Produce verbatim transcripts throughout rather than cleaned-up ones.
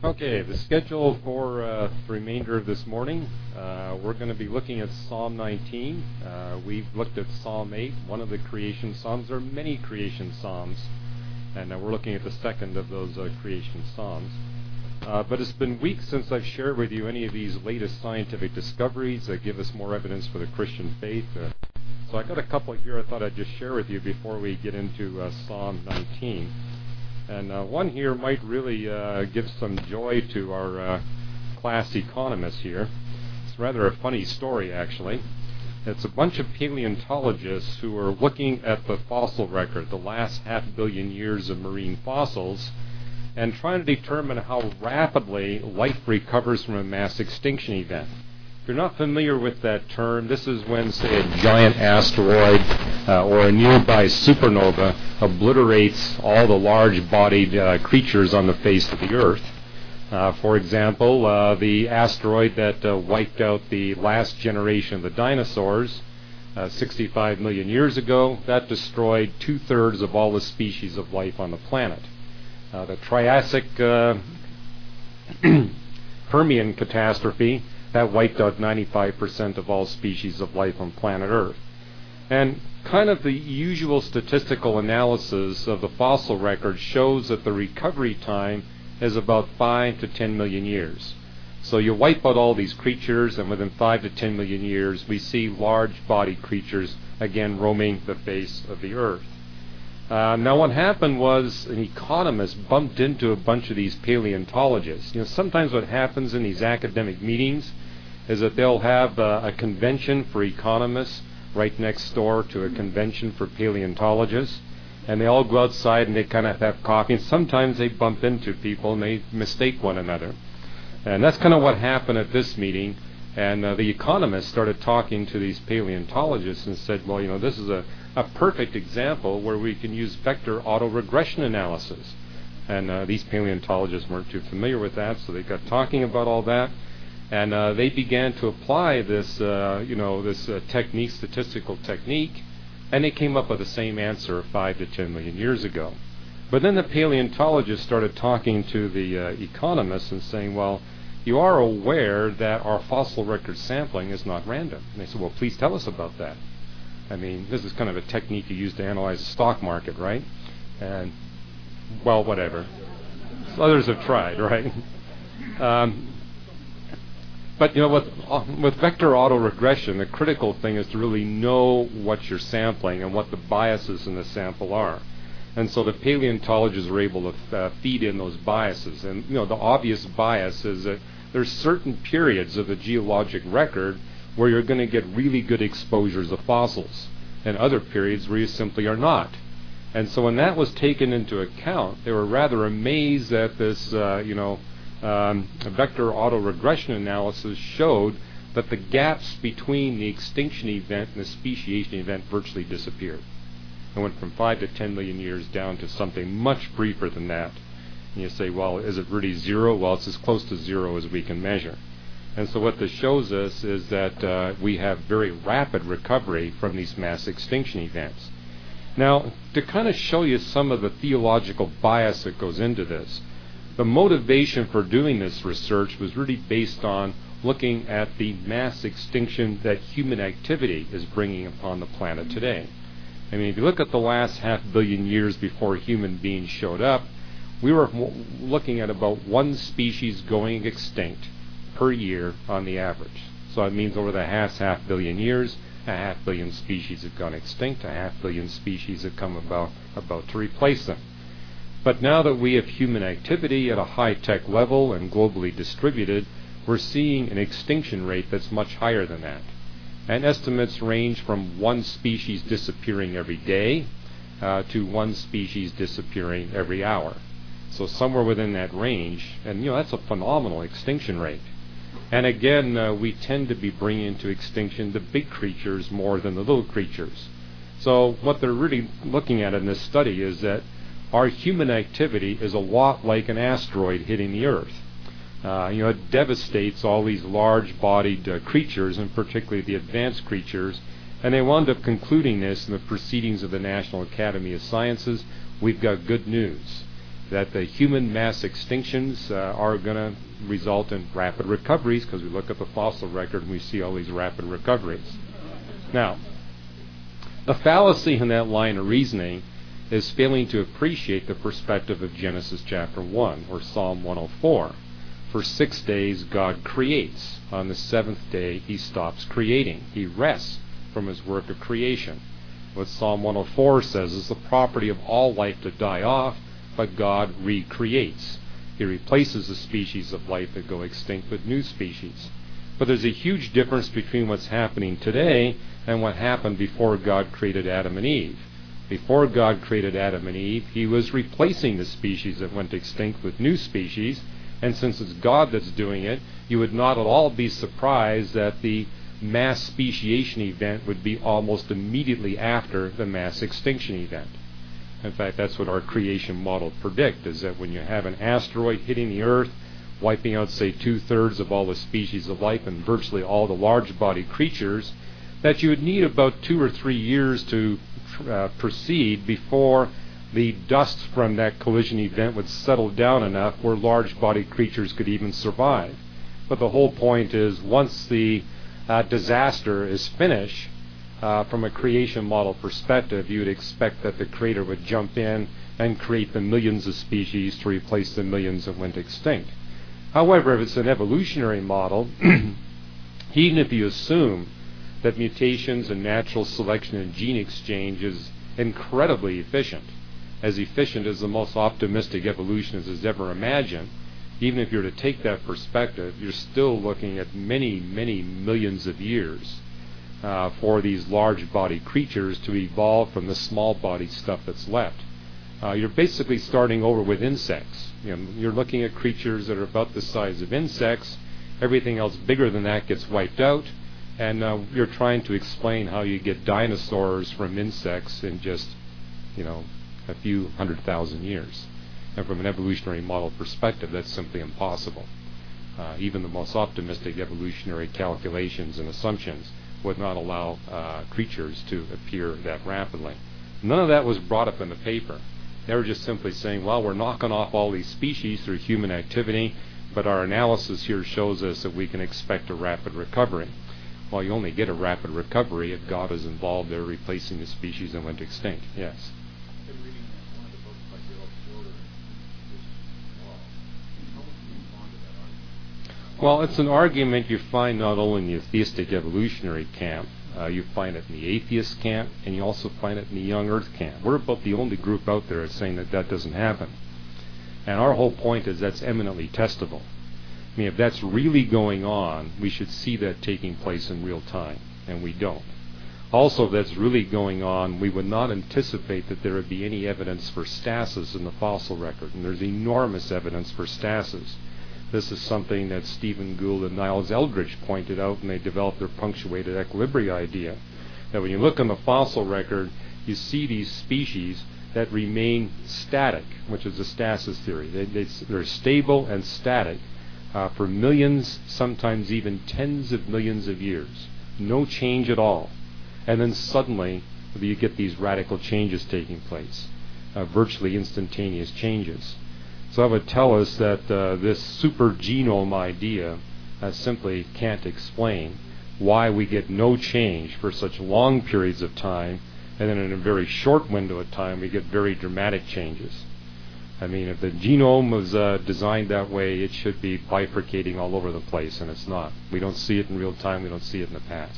Okay, the schedule for uh, the remainder of this morning, uh, we're going to be looking at Psalm nineteen. Uh, we've looked at Psalm eight, one of the creation psalms. There are many creation psalms, and uh, we're looking at the second of those uh, creation psalms. Uh, but it's been weeks since I've shared with you any of these latest scientific discoveries that give us more evidence for the Christian faith. Uh, so I got a couple here I thought I'd just share with you before we get into uh, Psalm nineteen. And uh, one here might really uh, give some joy to our uh, class economists here. It's rather a funny story, actually. It's a bunch of paleontologists who are looking at the fossil record, the last half billion years of marine fossils, and trying to determine how rapidly life recovers from a mass extinction event. If you're not familiar with that term, this is when, say, a giant asteroid uh, or a nearby supernova obliterates all the large-bodied uh, creatures on the face of the Earth. Uh, for example, uh, the asteroid that uh, wiped out the last generation of the dinosaurs uh, sixty-five million years ago, that destroyed two-thirds of all the species of life on the planet. Uh, the Triassic uh, Permian catastrophe, that wiped out ninety-five percent of all species of life on planet Earth. And kind of the usual statistical analysis of the fossil record shows that the recovery time is about five to ten million years. So you wipe out all these creatures, and within five to ten million years, we see large-bodied creatures again roaming the face of the Earth. Uh, now what happened was an economist bumped into a bunch of these paleontologists. You know, sometimes what happens in these academic meetings is that they'll have uh, a convention for economists right next door to a convention for paleontologists, and they all go outside and they kind of have coffee, and sometimes they bump into people and they mistake one another. And that's kind of what happened at this meeting, and uh, the economists started talking to these paleontologists and said, well, you know, this is a, a perfect example where we can use vector autoregression analysis. And uh, these paleontologists weren't too familiar with that, so they got talking about all that. And uh, they began to apply this, uh, you know, this uh, technique, statistical technique, and they came up with the same answer of five to ten million years ago. But then the paleontologists started talking to the uh, economists and saying, well, you are aware that our fossil record sampling is not random. And they said, well, please tell us about that. I mean, this is kind of a technique you use to analyze the stock market, right? And, well, whatever. Others have tried, right? um, But, you know, with, uh, with vector autoregression, the critical thing is to really know what you're sampling and what the biases in the sample are. And so the paleontologists are able to f- uh, feed in those biases. And, you know, the obvious bias is that there's certain periods of the geologic record where you're going to get really good exposures of fossils, and other periods where you simply are not. And so when that was taken into account, they were rather amazed that this, uh, you know, Um, vector autoregression analysis showed that the gaps between the extinction event and the speciation event virtually disappeared. It went from five to ten million years down to something much briefer than that. And you say, well, is it really zero? Well, it's as close to zero as we can measure. And so what this shows us is that uh, we have very rapid recovery from these mass extinction events. Now, to kind of show you some of the theological bias that goes into this, the motivation for doing this research was really based on looking at the mass extinction that human activity is bringing upon the planet today. I mean, if you look at the last half billion years before human beings showed up, we were w- looking at about one species going extinct per year on the average. So it means over the last half billion years, a half billion species have gone extinct, a half billion species have come about, about to replace them. But now that we have human activity at a high-tech level and globally distributed, we're seeing an extinction rate that's much higher than that. And estimates range from one species disappearing every day uh, to one species disappearing every hour. So somewhere within that range, and you know that's a phenomenal extinction rate. And again, uh, we tend to be bringing into extinction the big creatures more than the little creatures. So what they're really looking at in this study is that our human activity is a lot like an asteroid hitting the Earth. Uh, you know, it devastates all these large-bodied uh, creatures, and particularly the advanced creatures, and they wound up concluding this in the proceedings of the National Academy of Sciences. We've got good news. that the human mass extinctions uh, are going to result in rapid recoveries, because we look at the fossil record and we see all these rapid recoveries. Now, the fallacy in that line of reasoning is failing to appreciate the perspective of Genesis chapter one, or Psalm one oh four. For six days God creates. On the seventh day he stops creating. He rests from his work of creation. What Psalm one oh four says is the property of all life to die off, but God recreates. He replaces the species of life that go extinct with new species. But there's a huge difference between what's happening today and what happened before God created Adam and Eve. Before God created Adam and Eve, he was replacing the species that went extinct with new species, and since it's God that's doing it, you would not at all be surprised that the mass speciation event would be almost immediately after the mass extinction event. In fact, that's what our creation model predict, is that when you have an asteroid hitting the Earth, wiping out, say, two-thirds of all the species of life and virtually all the large-bodied creatures, that you would need about two or three years to uh, proceed before the dust from that collision event would settle down enough where large-bodied creatures could even survive. But the whole point is, once the uh, disaster is finished, Uh, from a creation model perspective, you would expect that the creator would jump in and create the millions of species to replace the millions that went extinct. However, if it's an evolutionary model, even if you assume that mutations and natural selection and gene exchange is incredibly efficient, as efficient as the most optimistic evolutionists has ever imagined, even if you're to take that perspective, you're still looking at many, many millions of years Uh, for these large-bodied creatures to evolve from the small-bodied stuff that's left. Uh, you're basically starting over with insects. You know, you're looking at creatures that are about the size of insects. Everything else bigger than that gets wiped out, and uh, you're trying to explain how you get dinosaurs from insects in just, you know, a few hundred thousand years. And from an evolutionary model perspective, that's simply impossible. Uh, even the most optimistic evolutionary calculations and assumptions would not allow uh, creatures to appear that rapidly. None of that was brought up in the paper. They were just simply saying, well, we're knocking off all these species through human activity, but our analysis here shows us that we can expect a rapid recovery. Well, you only get a rapid recovery if God is involved there replacing the species that went extinct. Yes? Well, it's an argument you find not only in the theistic evolutionary camp, uh, you find it in the atheist camp, and you also find it in the young earth camp. We're about the only group out there that's saying that that doesn't happen. And our whole point is that's eminently testable. I mean, if that's really going on, we should see that taking place in real time, and we don't. Also, if that's really going on, we would not anticipate that there would be any evidence for stasis in the fossil record, and there's enormous evidence for stasis. This is something that Stephen Gould and Niles Eldredge pointed out when they developed their punctuated equilibria idea. That when you look on the fossil record, you see these species that remain static, which is the stasis theory. They, they, they're stable and static uh, for millions, sometimes even tens of millions of years. No change at all. And then suddenly you get these radical changes taking place, uh, virtually instantaneous changes. So that would tell us that uh, this super genome idea uh, simply can't explain why we get no change for such long periods of time, and then in a very short window of time we get very dramatic changes. I mean, if the genome was uh, designed that way, it should be bifurcating all over the place, and it's not. We don't see it in real time, we don't see it in the past.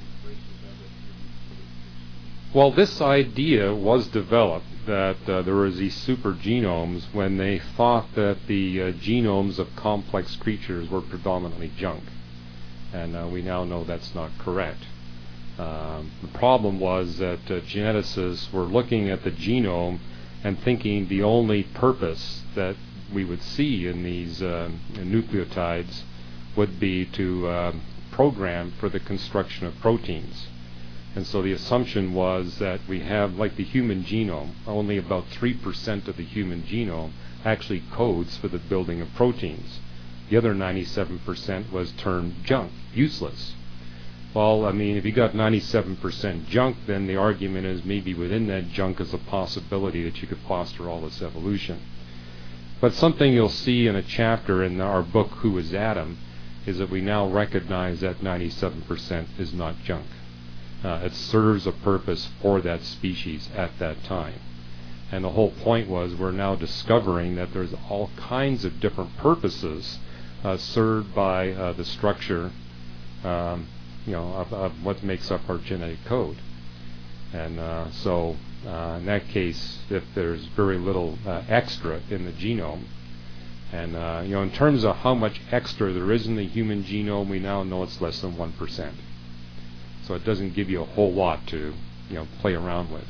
Well, this idea was developed that uh, there was these super genomes when they thought that the uh, genomes of complex creatures were predominantly junk. And uh, we now know that's not correct. Um, the problem was that uh, geneticists were looking at the genome and thinking the only purpose that we would see in these uh, nucleotides would be to uh, program for the construction of proteins. And so the assumption was that we have, like the human genome, only about three percent of the human genome actually codes for the building of proteins. The other ninety-seven percent was termed junk, useless. Well, I mean, if you got ninety-seven percent junk, then the argument is maybe within that junk is a possibility that you could foster all this evolution. But something you'll see in a chapter in our book, Who is Adam, is that we now recognize that ninety-seven percent is not junk. Uh, it serves a purpose for that species at that time. And the whole point was we're now discovering that there's all kinds of different purposes uh, served by uh, the structure um, you know, of, of what makes up our genetic code. And uh, so uh, in that case, if there's very little uh, extra in the genome, and uh, you know, in terms of how much extra there is in the human genome, we now know it's less than one percent. So it doesn't give you a whole lot to, you know, play around with.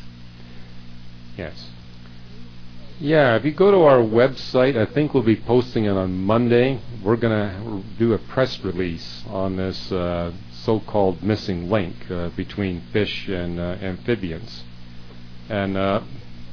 Yes. Yeah, if you go to our website, I think we'll be posting it on Monday. We're going to do a press release on this uh, so-called missing link uh, between fish and uh, amphibians. And, uh,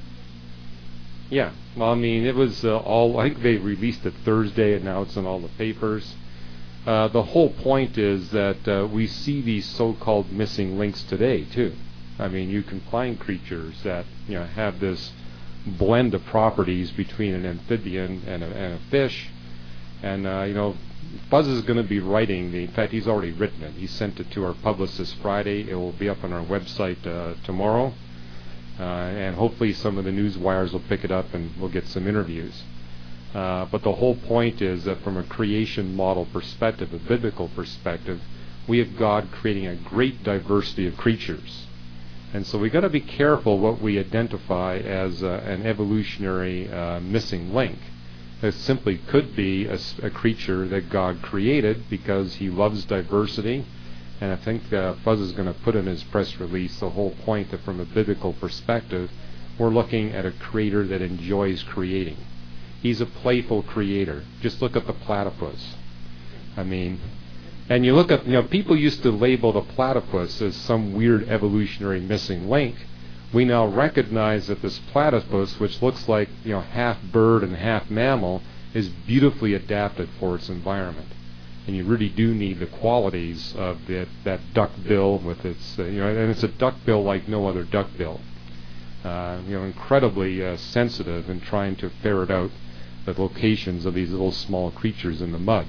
yeah, well, I mean, it was uh, all, I think they released it Thursday, and now it's in all the papers. Uh, the whole point is that uh, we see these so-called missing links today, too. I mean, you can find creatures that, you know, have this blend of properties between an amphibian and a, and a fish. And, uh, you know, Buzz is going to be writing, the, in fact, he's already written it. He sent it to our publicist Friday. It will be up on our website uh, tomorrow. Uh, and hopefully some of the news wires will pick it up and we'll get some interviews. Uh, but the whole point is that from a creation model perspective, a biblical perspective, we have God creating a great diversity of creatures. And so we've got to be careful what we identify as uh, an evolutionary uh, missing link. It simply could be a, a creature that God created because he loves diversity. And I think uh, Fuzz is going to put in his press release the whole point that from a biblical perspective, we're looking at a creator that enjoys creating. He's a playful creator. Just look at the platypus. I mean, and you look at, you know, people used to label the platypus as some weird evolutionary missing link. We now recognize that this platypus, which looks like, you know, half bird and half mammal, is beautifully adapted for its environment. And you really do need the qualities of the, that duck bill with its, uh, you know, and it's a duck bill like no other duck bill. Uh, you know, incredibly uh, sensitive in trying to ferret out the locations of these little small creatures in the mud.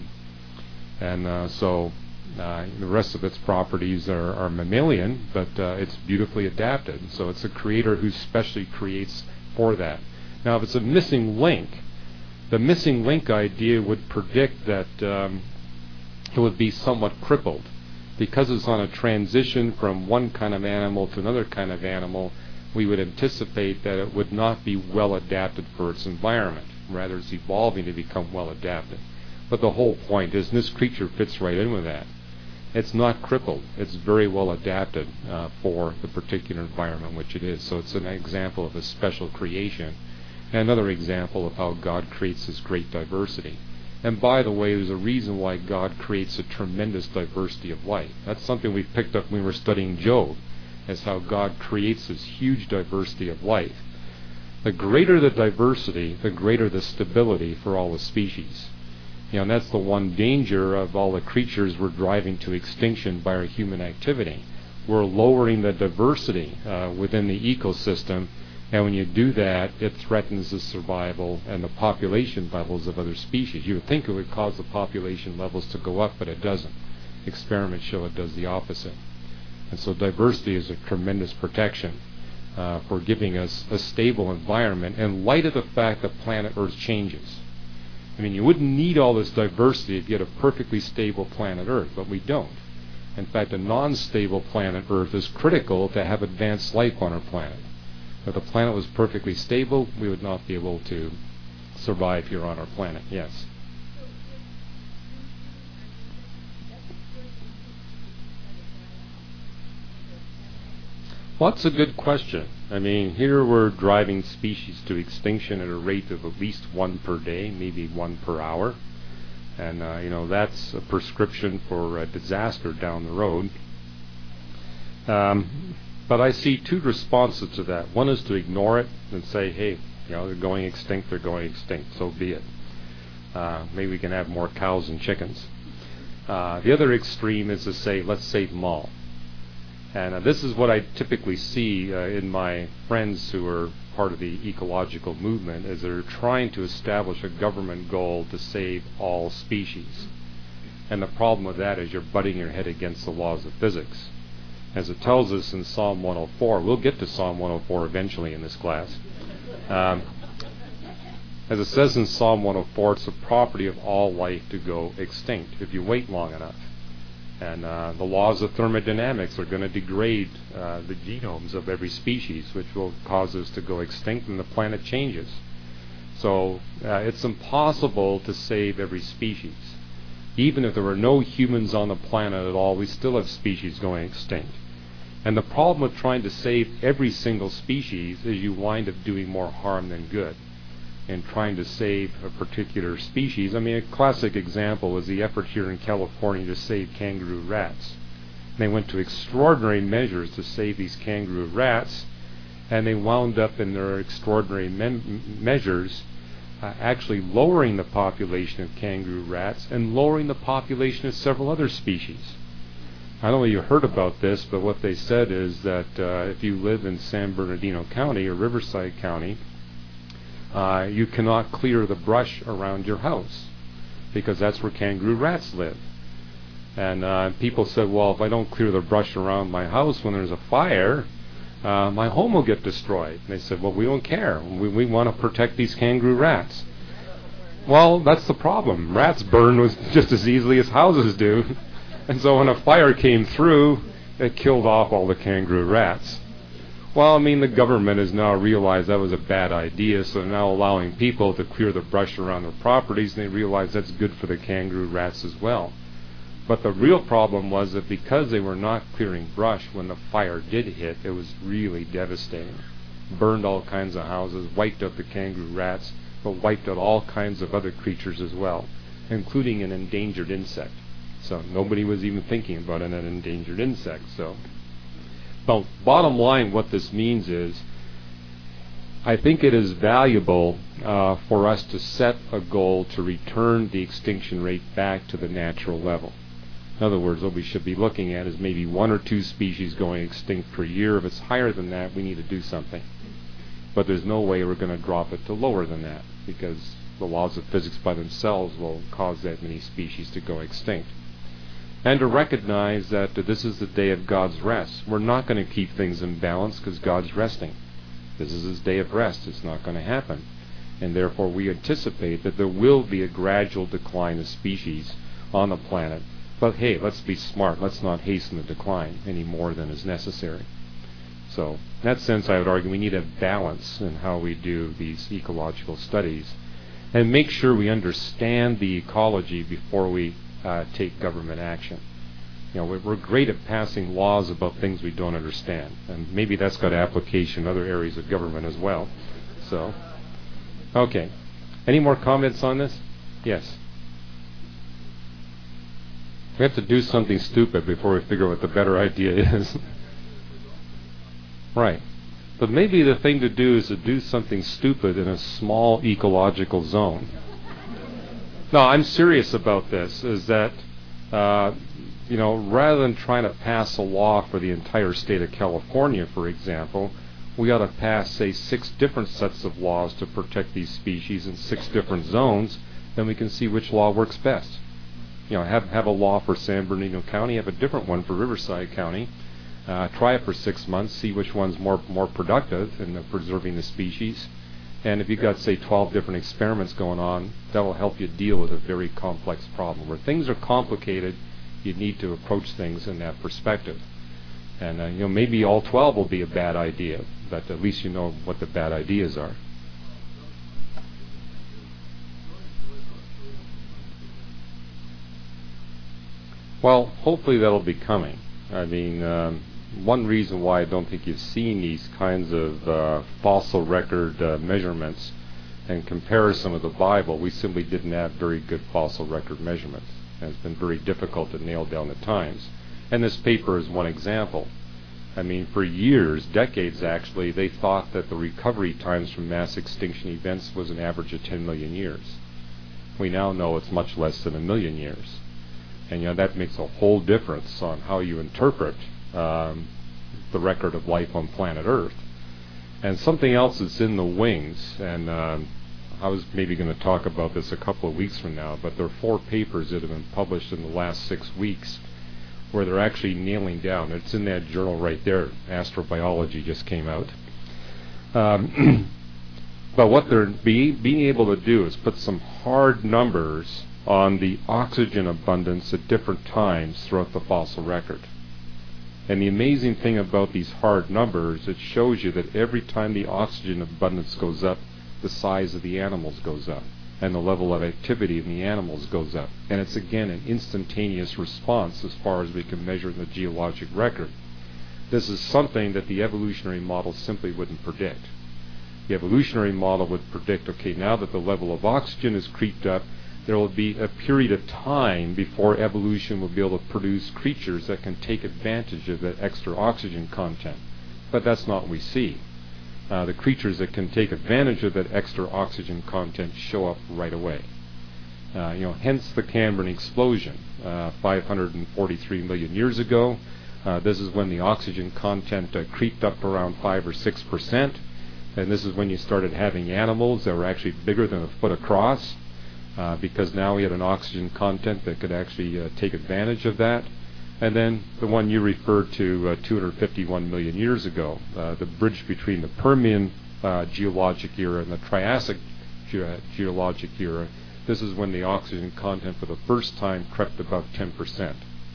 And uh, so uh, the rest of its properties are, are mammalian, but uh, it's beautifully adapted. So it's a creator who specially creates for that. Now, if it's a missing link, the missing link idea would predict that um, it would be somewhat crippled. Because it's on a transition from one kind of animal to another kind of animal, we would anticipate that it would not be well adapted for its environment. Rather, it's evolving to become well adapted. But the whole point is this creature fits right in with that. It's not crippled. It's very well adapted uh, for the particular environment in which it is. So it's an example of a special creation. And another example of how God creates this great diversity. And by the way, there's a reason why God creates a tremendous diversity of life. That's something we picked up when we were studying Job, as how God creates this huge diversity of life. The greater the diversity, the greater the stability for all the species. You know, and that's the one danger of all the creatures we're driving to extinction by our human activity. We're lowering the diversity uh, within the ecosystem, and when you do that, it threatens the survival and the population levels of other species. You would think it would cause the population levels to go up, but it doesn't. Experiments show it does the opposite. And so diversity is a tremendous protection uh, for giving us a stable environment in light of the fact that planet Earth changes. I mean, you wouldn't need all this diversity if you had a perfectly stable planet Earth, but we don't. In fact, a non-stable planet Earth is critical to have advanced life on our planet. If the planet was perfectly stable, we would not be able to survive here on our planet. Yes? Well, that's a good question. I mean, here we're driving species to extinction at a rate of at least one per day, maybe one per hour. And, uh, you know, that's a prescription for a disaster down the road. Um, but I see two responses to that. One is to ignore it and say, hey, you know, they're going extinct, they're going extinct, so be it. Uh, maybe we can have more cows and chickens. Uh, the other extreme is to say, let's save them all. And uh, this is what I typically see uh, in my friends who are part of the ecological movement, is they're trying to establish a government goal to save all species. And the problem with that is you're butting your head against the laws of physics. As it tells us in Psalm one oh four, we'll get to Psalm one oh four eventually in this class. Um, as it says in Psalm one oh four, it's the property of all life to go extinct if you wait long enough. And uh, the laws of thermodynamics are going to degrade uh, the genomes of every species, which will cause us to go extinct and the planet changes. So uh, it's impossible to save every species. Even if there were no humans on the planet at all, we still have species going extinct. And the problem with trying to save every single species is you wind up doing more harm than good in trying to save a particular species. I mean, a classic example was the effort here in California to save kangaroo rats. They went to extraordinary measures to save these kangaroo rats, and they wound up in their extraordinary mem- measures uh, actually lowering the population of kangaroo rats and lowering the population of several other species. I don't know if you heard about this, but what they said is that uh, if you live in San Bernardino County or Riverside County, uh, you cannot clear the brush around your house because that's where kangaroo rats live. And uh, people said, well, if I don't clear the brush around my house when there's a fire, uh, my home will get destroyed. And they said, well, we don't care. We, we want to protect these kangaroo rats. Well, that's the problem. Rats burn with just as easily as houses do. And so when a fire came through, it killed off all the kangaroo rats. Well, I mean, the government has now realized that was a bad idea, so they're now allowing people to clear the brush around their properties, and they realize that's good for the kangaroo rats as well. But the real problem was that because they were not clearing brush when the fire did hit, it was really devastating. Burned all kinds of houses, wiped out the kangaroo rats, but wiped out all kinds of other creatures as well, including an endangered insect. So nobody was even thinking about an endangered insect. So, but bottom line, what this means is, I think it is valuable uh, for us to set a goal to return the extinction rate back to the natural level. In other words, what we should be looking at is maybe one or two species going extinct per year. If it's higher than that, we need to do something. But there's no way we're going to drop it to lower than that, because the laws of physics by themselves will cause that many species to go extinct. And to recognize that this is the day of God's rest. We're not going to keep things in balance because God's resting. This is His day of rest. It's not going to happen. And therefore we anticipate that there will be a gradual decline of species on the planet. But hey, let's be smart. Let's not hasten the decline any more than is necessary. So in that sense, I would argue we need a balance in how we do these ecological studies and make sure we understand the ecology before we uh, take government action. You know, we're great at passing laws about things we don't understand, and maybe that's got application in other areas of government as well. So, okay. Any more comments on this? Yes. We have to do something stupid before we figure out what the better idea is. Right. But maybe the thing to do is to do something stupid in a small ecological zone. No, I'm serious about this, is that, uh, you know, rather than trying to pass a law for the entire state of California, for example, we ought to pass, say, six different sets of laws to protect these species in six different zones, then we can see which law works best. You know, have, have a law for San Bernardino County, have a different one for Riverside County, uh, try it for six months, see which one's more, more productive in the preserving the species. And if you've got, say, twelve different experiments going on, that will help you deal with a very complex problem. Where things are complicated, you need to approach things in that perspective. And, uh, you know, maybe all twelve will be a bad idea, but at least you know what the bad ideas are. Well, hopefully that'll be coming. I mean, um, one reason why I don't think you've seen these kinds of uh, fossil record uh, measurements in comparison with the Bible, we simply didn't have very good fossil record measurements. And it's been very difficult to nail down the times. And this paper is one example. I mean, for years, decades actually, they thought that the recovery times from mass extinction events was an average of ten million years. We now know it's much less than a million years. And, you know, that makes a whole difference on how you interpret um, the record of life on planet Earth. And something else that's in the wings, and um, I was maybe going to talk about this a couple of weeks from now, but there are four papers that have been published in the last six weeks where they're actually nailing down. It's in that journal right there. Astrobiology just came out. Um, but what they're be, being able to do is put some hard numbers on the oxygen abundance at different times throughout the fossil record. And the amazing thing about these hard numbers, it shows you that every time the oxygen abundance goes up, the size of the animals goes up, and the level of activity in the animals goes up. And it's again an instantaneous response as far as we can measure in the geologic record. This is something that the evolutionary model simply wouldn't predict. The evolutionary model would predict, okay, now that the level of oxygen has creeped up, there will be a period of time before evolution will be able to produce creatures that can take advantage of that extra oxygen content. But that's not what we see. Uh, the creatures that can take advantage of that extra oxygen content show up right away. Uh, you know, hence the Cambrian explosion, uh, five hundred forty-three million years ago. Uh, this is when the oxygen content uh, creeped up around five or six percent, and this is when you started having animals that were actually bigger than a foot across, uh, because now we had an oxygen content that could actually uh, take advantage of that. And then the one you referred to, uh, two hundred fifty-one million years ago, uh, the bridge between the Permian uh, geologic era and the Triassic ge- geologic era. This is when the oxygen content for the first time crept above ten percent,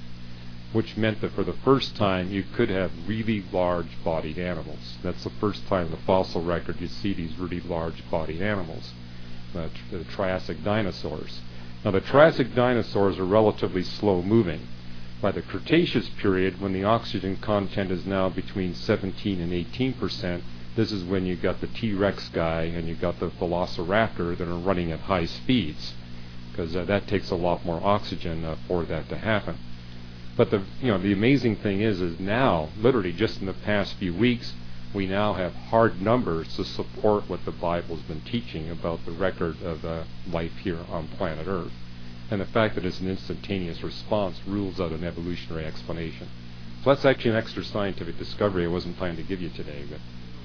which meant that for the first time you could have really large-bodied animals. That's the first time in the fossil record you see these really large-bodied animals, uh, the Triassic dinosaurs. Now the Triassic dinosaurs are relatively slow-moving. By the Cretaceous period, when the oxygen content is now between seventeen and eighteen percent, this is when you got the T-Rex guy and you got the Velociraptor that are running at high speeds, because uh, that takes a lot more oxygen uh, for that to happen. But the you know the amazing thing is, is now, literally just in the past few weeks, we now have hard numbers to support what the Bible's been teaching about the record of uh, life here on planet Earth. And the fact that it's an instantaneous response rules out an evolutionary explanation. So that's actually an extra scientific discovery I wasn't planning to give you today. But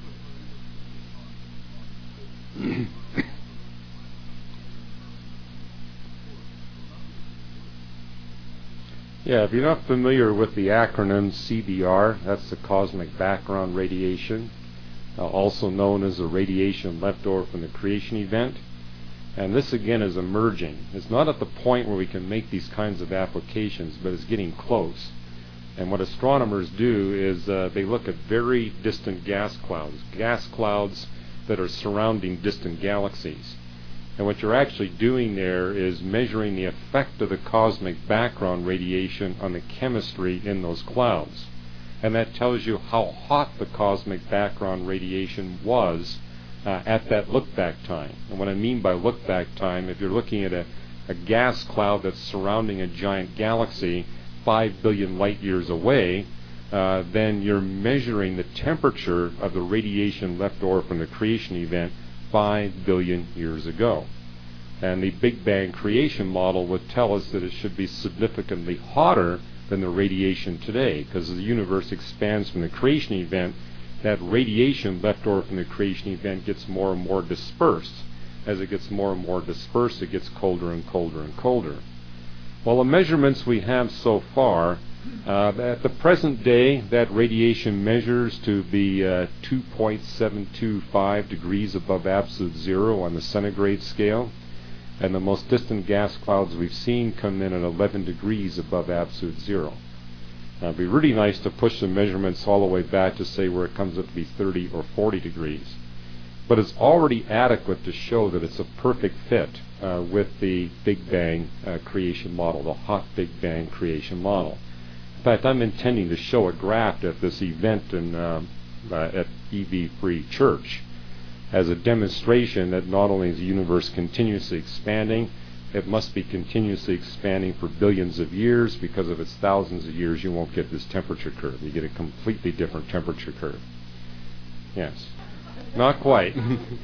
yeah, if you're not familiar with the acronym C B R, that's the cosmic background radiation, uh, also known as the radiation left over from the creation event. And this again is emerging. It's not at the point where we can make these kinds of applications, but it's getting close. And what astronomers do is uh, they look at very distant gas clouds, gas clouds that are surrounding distant galaxies. And what you're actually doing there is measuring the effect of the cosmic background radiation on the chemistry in those clouds. And that tells you how hot the cosmic background radiation was Uh, at that look-back time. And what I mean by look-back time, if you're looking at a, a gas cloud that's surrounding a giant galaxy five billion light years away, uh, then you're measuring the temperature of the radiation left over from the creation event five billion years ago. And the Big Bang creation model would tell us that it should be significantly hotter than the radiation today, because as the universe expands from the creation event, that radiation left over from the creation event gets more and more dispersed. As it gets more and more dispersed, it gets colder and colder and colder. Well, the measurements we have so far, uh, at the present day, that radiation measures to be uh, two point seven two five degrees above absolute zero on the centigrade scale, and the most distant gas clouds we've seen come in at eleven degrees above absolute zero. Uh, it'd be really nice to push the measurements all the way back to say where it comes up to be thirty or forty degrees. But it's already adequate to show that it's a perfect fit uh, with the Big Bang uh, creation model, the hot Big Bang creation model. In fact, I'm intending to show a graph at this event in, uh, uh, at E V Free Church as a demonstration that not only is the universe continuously expanding, it must be continuously expanding for billions of years, because if it's thousands of years, you won't get this temperature curve. You get a completely different temperature curve. Yes. Not quite.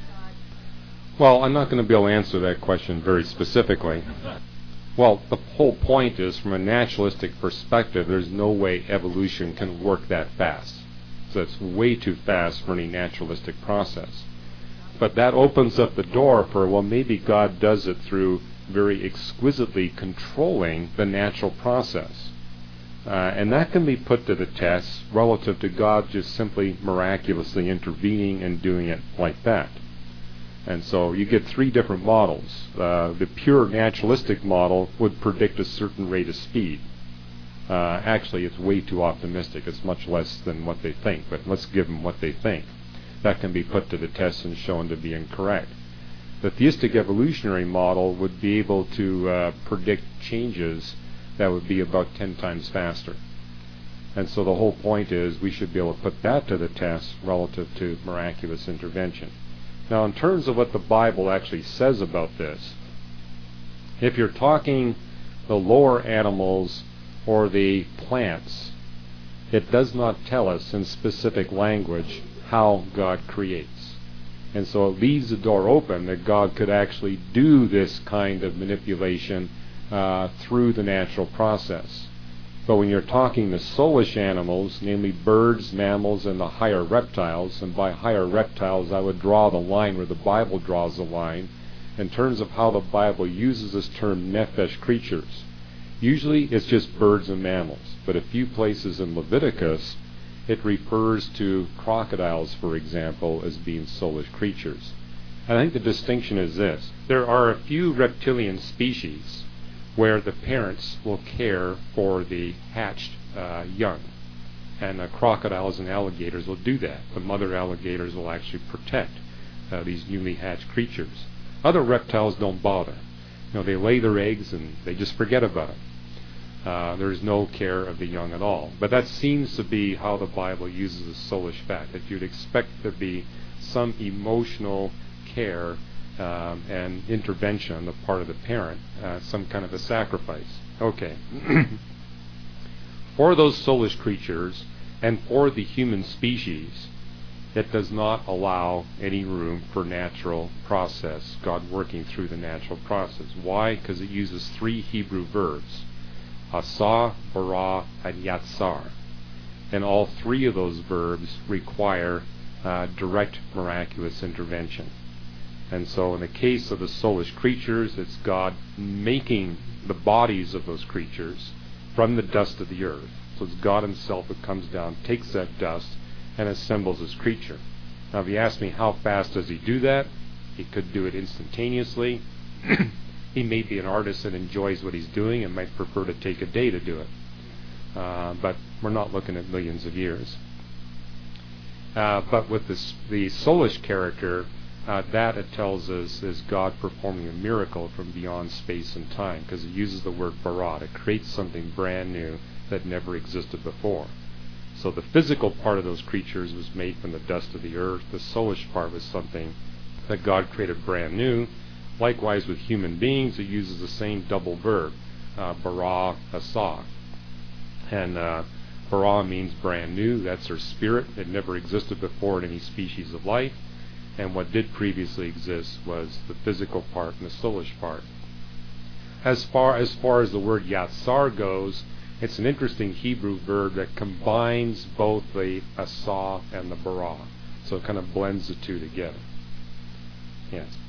Well, I'm not going to be able to answer that question very specifically. Well, the whole point is, from a naturalistic perspective, there's no way evolution can work that fast. It's that's way too fast for any naturalistic process. But that opens up the door for, well, maybe God does it through very exquisitely controlling the natural process. Uh, and that can be put to the test relative to God just simply miraculously intervening and doing it like that. And so you get three different models. Uh, the pure naturalistic model would predict a certain rate of speed. Uh, actually, it's way too optimistic. It's much less than what they think, but let's give them what they think. That can be put to the test and shown to be incorrect. The theistic evolutionary model would be able to uh, predict changes that would be about ten times faster. And so the whole point is we should be able to put that to the test relative to miraculous intervention. Now, in terms of what the Bible actually says about this, if you're talking the lower animals or the plants, it does not tell us in specific language how God creates. And so it leaves the door open that God could actually do this kind of manipulation uh, through the natural process. But when you're talking the soulish animals, namely birds, mammals, and the higher reptiles, and by higher reptiles I would draw the line where the Bible draws the line, in terms of how the Bible uses this term nephesh creatures. Usually it's just birds and mammals, but a few places in Leviticus it refers to crocodiles, for example, as being soulish creatures. And I think the distinction is this. There are a few reptilian species where the parents will care for the hatched uh, young. And uh, crocodiles and alligators will do that. The mother alligators will actually protect uh, these newly hatched creatures. Other reptiles don't bother. You know, they lay their eggs and they just forget about it. Uh, there is no care of the young at all. But that seems to be how the Bible uses the soulish fact, that you'd expect there to be some emotional care um, and intervention on the part of the parent, uh, some kind of a sacrifice. Okay. For those soulish creatures and for the human species, it does not allow any room for natural process, God working through the natural process. Why? Because it uses three Hebrew verbs. Asa, bara, and yatsar. And all three of those verbs require uh, direct miraculous intervention. And so in the case of the soulish creatures, it's God making the bodies of those creatures from the dust of the earth. So it's God himself who comes down, takes that dust, and assembles his creature. Now if you ask me how fast does he do that, he could do it instantaneously. He may be an artist that enjoys what he's doing and might prefer to take a day to do it. Uh, but we're not looking at millions of years. Uh, but with this, the soulish character, uh, that it tells us is God performing a miracle from beyond space and time, because it uses the word bara. It creates something brand new that never existed before. So the physical part of those creatures was made from the dust of the earth. The soulish part was something that God created brand new. Likewise with human beings, it uses the same double verb, uh, bara, asa. And uh, bara means brand new. That's their spirit. It never existed before in any species of life. And what did previously exist was the physical part and the soulish part. As far as far as the word yatsar goes, it's an interesting Hebrew verb that combines both the asa and the bara. So it kind of blends the two together. Yes.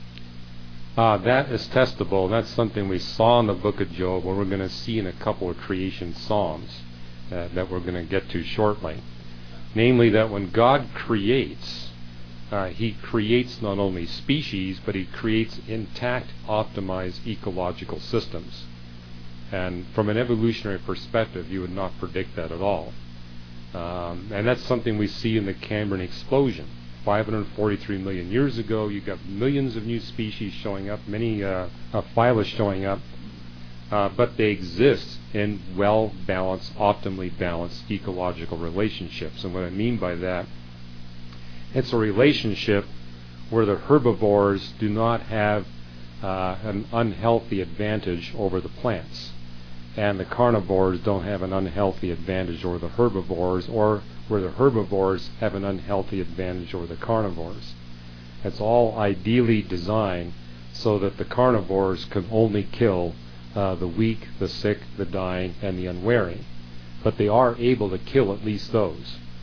Uh, that is testable. That's something we saw in the book of Job, where we're going to see in a couple of creation psalms uh, that we're going to get to shortly. Namely, that when God creates, uh, he creates not only species, but he creates intact, optimized ecological systems. And from an evolutionary perspective, you would not predict that at all. Um, and that's something we see in the Cambrian explosion. five hundred forty-three million years ago, you got millions of new species showing up, many uh, uh, phyla showing up, uh, but they exist in well-balanced, optimally balanced ecological relationships. And what I mean by that, it's a relationship where the herbivores do not have uh, an unhealthy advantage over the plants, and the carnivores don't have an unhealthy advantage over the herbivores, or where the herbivores have an unhealthy advantage over the carnivores. It's all ideally designed so that the carnivores can only kill uh, the weak, the sick, the dying, and the unwary. But they are able to kill at least those.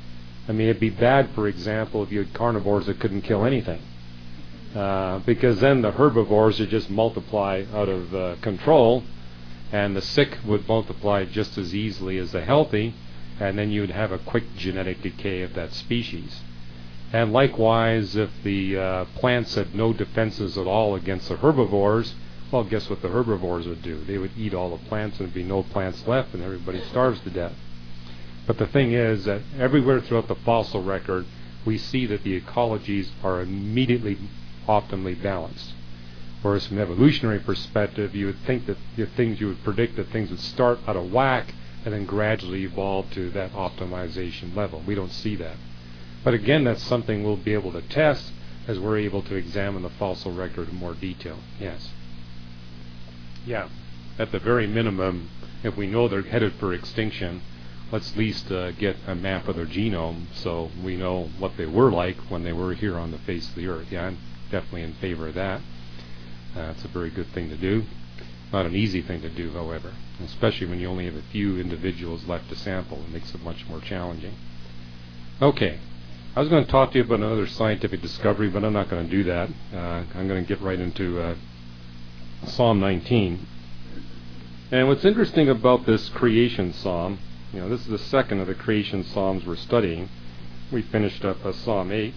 I mean, it'd be bad, for example, if you had carnivores that couldn't kill anything. Uh, because then the herbivores would just multiply out of uh, control, and the sick would multiply just as easily as the healthy, and then you'd have a quick genetic decay of that species. And likewise, if the uh, plants had no defenses at all against the herbivores, well, guess what the herbivores would do? They would eat all the plants, and there'd be no plants left, and everybody starves to death. But the thing is that everywhere throughout the fossil record, we see that the ecologies are immediately optimally balanced. Whereas from an evolutionary perspective, you would think that the things you would predict that things would start out of whack and then gradually evolve to that optimization level. We don't see that. But again, that's something we'll be able to test as we're able to examine the fossil record in more detail. Yes. Yeah. At the very minimum, if we know they're headed for extinction, let's at least uh, get a map of their genome so we know what they were like when they were here on the face of the earth. Yeah, I'm definitely in favor of that. Uh, it's a very good thing to do. Not an easy thing to do, however, especially when you only have a few individuals left to sample. It makes it much more challenging. Okay. I was going to talk to you about another scientific discovery, but I'm not going to do that. Uh, I'm going to get right into uh, Psalm nineteen. And what's interesting about this creation psalm, you know, this is the second of the creation psalms we're studying. We finished up uh, Psalm eight.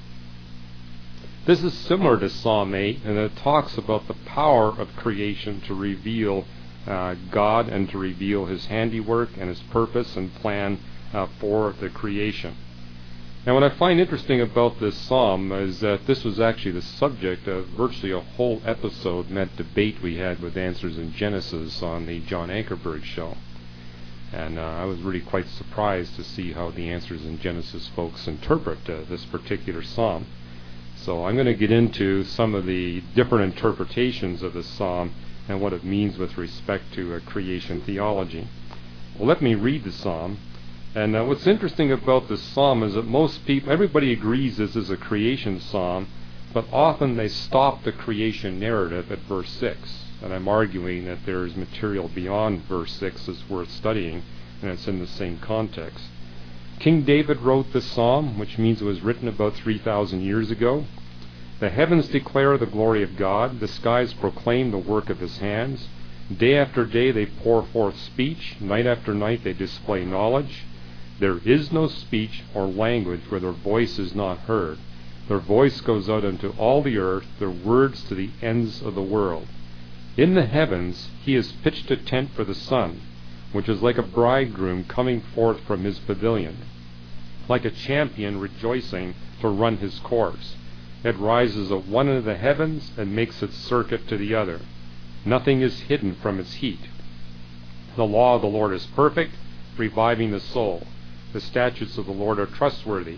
This is similar to Psalm eight, and it talks about the power of creation to reveal uh, God and to reveal His handiwork and His purpose and plan uh, for the creation. Now, what I find interesting about this psalm is that this was actually the subject of virtually a whole episode in that debate we had with Answers in Genesis on the John Ankerberg show. And uh, I was really quite surprised to see how the Answers in Genesis folks interpret uh, this particular psalm. So I'm going to get into some of the different interpretations of this psalm and what it means with respect to uh, creation theology. Well, let me read the psalm. And uh, what's interesting about this psalm is that most people, everybody agrees this is a creation psalm, but often they stop the creation narrative at verse six. And I'm arguing that there is material beyond verse six that's worth studying, and it's in the same context. King David wrote this psalm, which means it was written about three thousand years ago. The heavens declare the glory of God. The skies proclaim the work of His hands. Day after day they pour forth speech. Night after night they display knowledge. There is no speech or language where their voice is not heard. Their voice goes out into all the earth, their words to the ends of the world. In the heavens He has pitched a tent for the sun, which is like a bridegroom coming forth from his pavilion, like a champion rejoicing to run his course. It rises at one end of the heavens and makes its circuit to the other. Nothing is hidden from its heat. The law of the Lord is perfect, reviving the soul. The statutes of the Lord are trustworthy,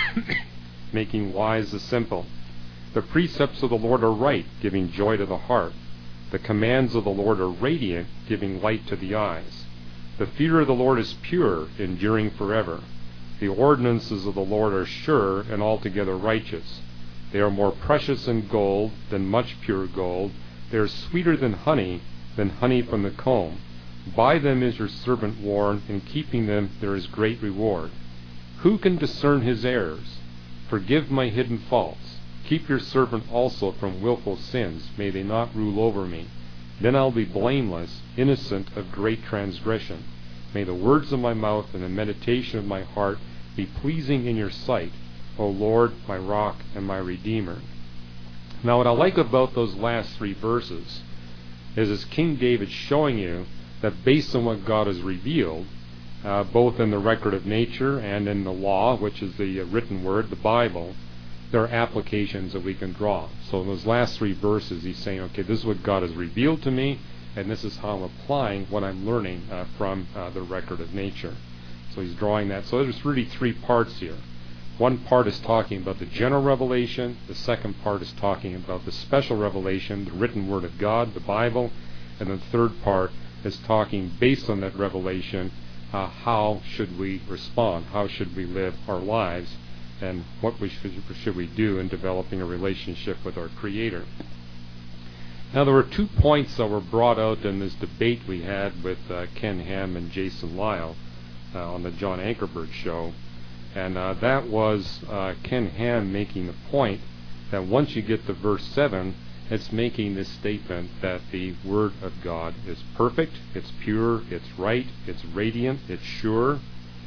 making wise the simple. The precepts of the Lord are right, giving joy to the heart. The commands of the Lord are radiant, giving light to the eyes. The fear of the Lord is pure, enduring forever. The ordinances of the Lord are sure and altogether righteous. They are more precious than gold, than much pure gold. They are sweeter than honey, than honey from the comb. By them is your servant warned, in keeping them there is great reward. Who can discern his errors? Forgive my hidden faults. Keep your servant also from willful sins. May they not rule over me. Then I'll be blameless, innocent of great transgression. May the words of my mouth and the meditation of my heart be pleasing in your sight, O Lord, my rock and my redeemer. Now, what I like about those last three verses is as King David showing you that based on what God has revealed, uh, both in the record of nature and in the law, which is the uh, written word, the Bible, there are applications that we can draw. So in those last three verses, he's saying, okay, this is what God has revealed to me, and this is how I'm applying what I'm learning uh, from uh, the record of nature. So he's drawing that. So there's really three parts here. One part is talking about the general revelation. The second part is talking about the special revelation, the written word of God, the Bible. And the third part is talking, based on that revelation, uh, how should we respond? How should we live our lives? And what we should, should we do in developing a relationship with our Creator? Now, there were two points that were brought out in this debate we had with uh, Ken Ham and Jason Lyle uh, on the John Ankerberg show. And uh, that was uh, Ken Ham making the point that once you get to verse seven, it's making this statement that the Word of God is perfect, it's pure, it's right, it's radiant, it's sure,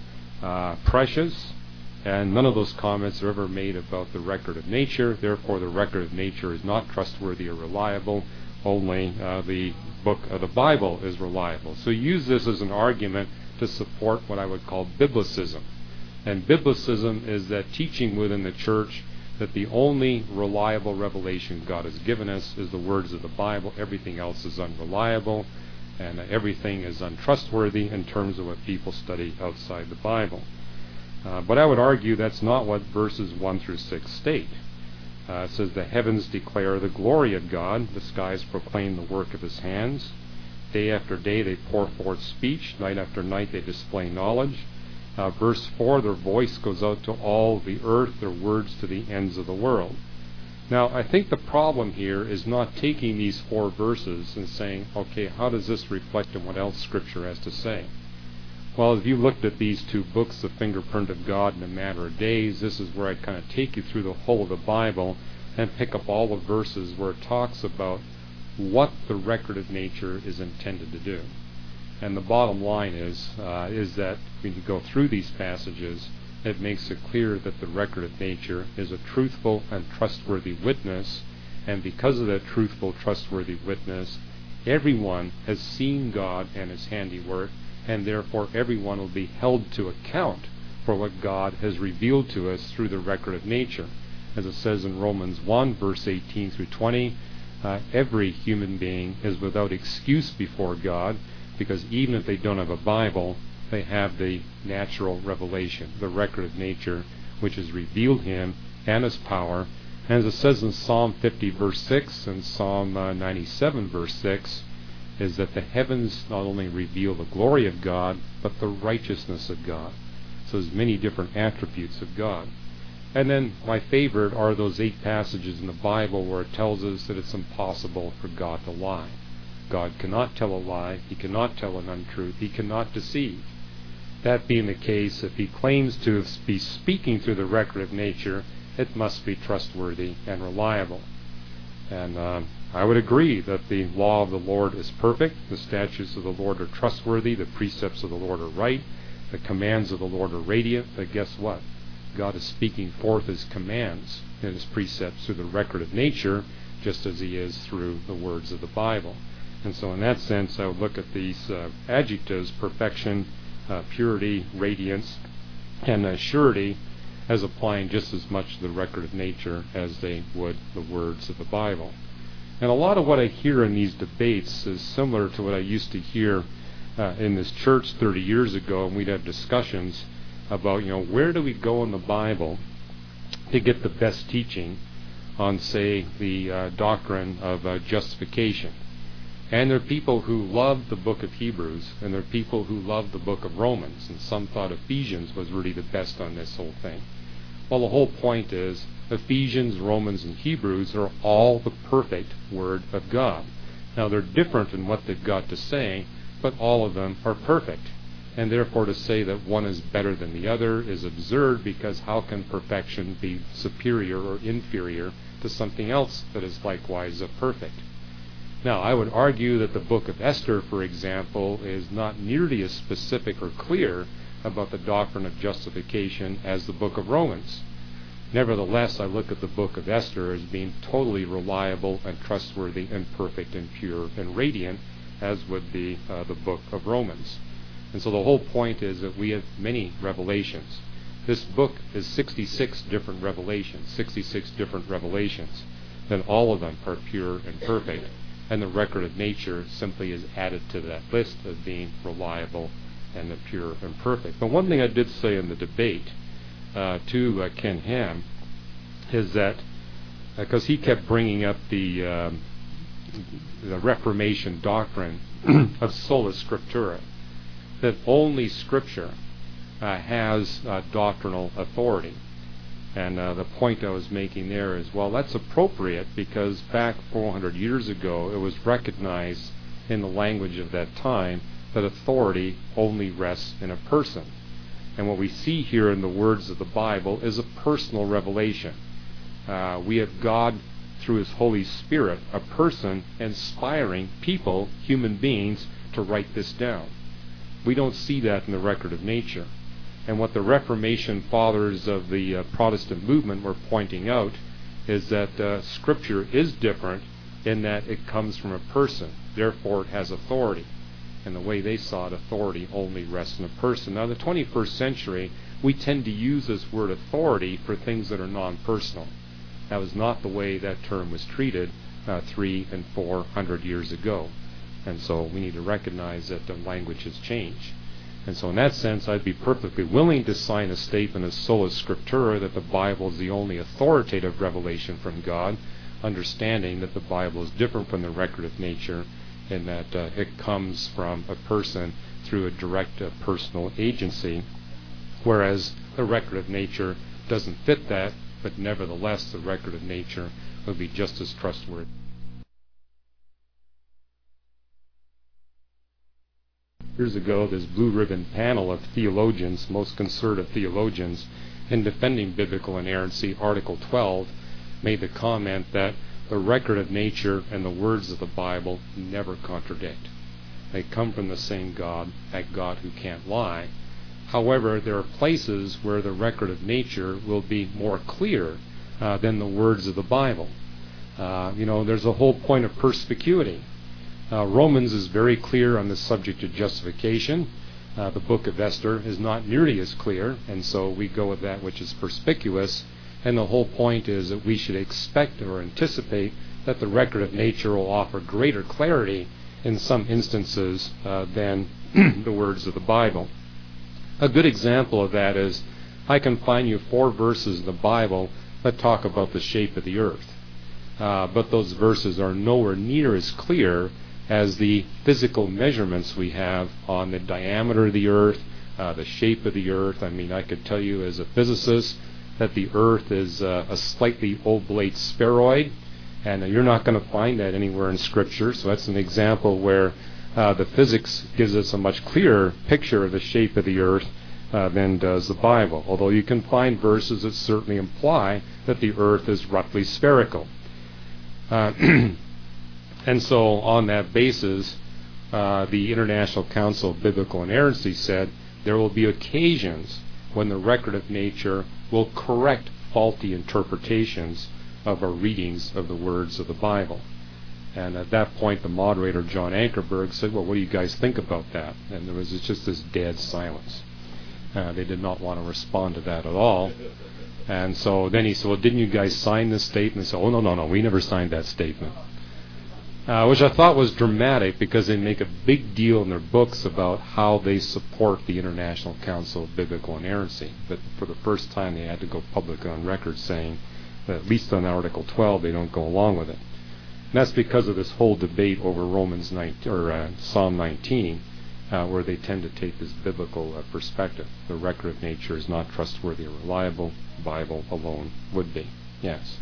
uh, precious, and none of those comments are ever made about the record of nature. Therefore, the record of nature is not trustworthy or reliable. Only uh, the book of the Bible is reliable. So use this as an argument to support what I would call biblicism. And biblicism is that teaching within the church that the only reliable revelation God has given us is the words of the Bible. Everything else is unreliable, and everything is untrustworthy in terms of what people study outside the Bible. Uh, but I would argue that's not what verses one through six state. Uh, it says, the heavens declare the glory of God, the skies proclaim the work of his hands. Day after day they pour forth speech, night after night they display knowledge. Uh, verse four, their voice goes out to all the earth, their words to the ends of the world. Now, I think the problem here is not taking these four verses and saying, okay, how does this reflect on what else Scripture has to say? Well, if you looked at these two books, The Fingerprint of God in a Matter of Days, this is where I'd kind of take you through the whole of the Bible and pick up all the verses where it talks about what the record of nature is intended to do. And the bottom line is, uh, is that when you go through these passages, it makes it clear that the record of nature is a truthful and trustworthy witness, and because of that truthful, trustworthy witness, everyone has seen God and his handiwork, and therefore everyone will be held to account for what God has revealed to us through the record of nature. As it says in Romans one, verse eighteen through twenty, uh, every human being is without excuse before God, because even if they don't have a Bible, they have the natural revelation, the record of nature, which has revealed him and his power. And as it says in Psalm fifty, verse six, and Psalm uh, ninety-seven, verse six, is that the heavens not only reveal the glory of God, but the righteousness of God. So there's many different attributes of God. And then my favorite are those eight passages in the Bible where it tells us that it's impossible for God to lie. God cannot tell a lie, he cannot tell an untruth, he cannot deceive. That being the case, if he claims to be speaking through the record of nature, it must be trustworthy and reliable. And uh, I would agree that the law of the Lord is perfect, the statutes of the Lord are trustworthy, the precepts of the Lord are right, the commands of the Lord are radiant. But guess what? God is speaking forth his commands and his precepts through the record of nature, just as he is through the words of the Bible. And so in that sense, I would look at these uh, adjectives, perfection, uh, purity, radiance, and uh, surety, as applying just as much to the record of nature as they would the words of the Bible. And a lot of what I hear in these debates is similar to what I used to hear uh, in this church thirty years ago, and we'd have discussions about, you know, where do we go in the Bible to get the best teaching on, say, the uh, doctrine of uh, justification. And there are people who love the book of Hebrews, and there are people who love the book of Romans, and some thought Ephesians was really the best on this whole thing. Well, the whole point is Ephesians, Romans, and Hebrews are all the perfect Word of God. Now, they're different in what they've got to say, but all of them are perfect. And therefore to say that one is better than the other is absurd, because how can perfection be superior or inferior to something else that is likewise perfect? Now, I would argue that the book of Esther, for example, is not nearly as specific or clear about the doctrine of justification as the book of Romans. Nevertheless, I look at the book of Esther as being totally reliable and trustworthy and perfect and pure and radiant, as would be uh, the book of Romans. And so the whole point is that we have many revelations. This book is sixty-six different revelations, sixty-six different revelations. Then all of them are pure and perfect. And the record of nature simply is added to that list of being reliable and pure and perfect. But one thing I did say in the debate uh, to uh, Ken Ham is that, because uh, he kept bringing up the, uh, the Reformation doctrine of sola scriptura, that only Scripture uh, has uh, doctrinal authority. And uh, the point I was making there is, well, that's appropriate, because back four hundred years ago, it was recognized in the language of that time that authority only rests in a person. And what we see here in the words of the Bible is a personal revelation. Uh, we have God, through His Holy Spirit, a person inspiring people, human beings, to write this down. We don't see that in the record of nature. And what the Reformation fathers of the uh, Protestant movement were pointing out is that uh, Scripture is different in that it comes from a person. Therefore, it has authority. And the way they saw it, authority only rests in a person. Now, in the twenty-first century, we tend to use this word authority for things that are non-personal. That was not the way that term was treated uh, three and four hundred years ago. And so we need to recognize that the language has changed. And so in that sense, I'd be perfectly willing to sign a statement of sola scriptura that the Bible is the only authoritative revelation from God, understanding that the Bible is different from the record of nature in that uh, it comes from a person through a direct uh, personal agency, whereas the record of nature doesn't fit that, but nevertheless the record of nature will be just as trustworthy. Years ago, this blue ribbon panel of theologians, most conservative theologians, in defending biblical inerrancy, Article twelve, made the comment that the record of nature and the words of the Bible never contradict. They come from the same God, that God who can't lie. However, there are places where the record of nature will be more clear uh, than the words of the Bible. Uh, you know, there's a whole point of perspicuity. Uh, Romans is very clear on the subject of justification. Uh, the book of Esther is not nearly as clear, and so we go with that which is perspicuous. And the whole point is that we should expect or anticipate that the record of nature will offer greater clarity in some instances uh, than the words of the Bible. A good example of that is I can find you four verses in the Bible that talk about the shape of the earth. Uh, but those verses are nowhere near as clear as the physical measurements we have on the diameter of the earth, uh, the shape of the earth. I mean, I could tell you as a physicist that the earth is uh, a slightly oblate spheroid, and uh, you're not going to find that anywhere in Scripture. So that's an example where uh, the physics gives us a much clearer picture of the shape of the earth uh, than does the Bible, although you can find verses that certainly imply that the earth is roughly spherical. Uh, and so on that basis, uh, the International Council of Biblical Inerrancy said there will be occasions when the record of nature will correct faulty interpretations of our readings of the words of the Bible. And at that point, the moderator, John Ankerberg, said, well, what do you guys think about that? And there was just this dead silence. Uh, they did not want to respond to that at all. And so then he said, well, didn't you guys sign this statement? They said, oh, no, no, no, we never signed that statement. Uh, which I thought was dramatic because they make a big deal in their books about how they support the International Council of Biblical Inerrancy. But for the first time, they had to go public on record saying that at least on Article twelve, they don't go along with it. And that's because of this whole debate over Romans nineteen, or uh, Psalm nineteen, uh, where they tend to take this biblical uh, perspective. The record of nature is not trustworthy or reliable. The Bible alone would be. Yes.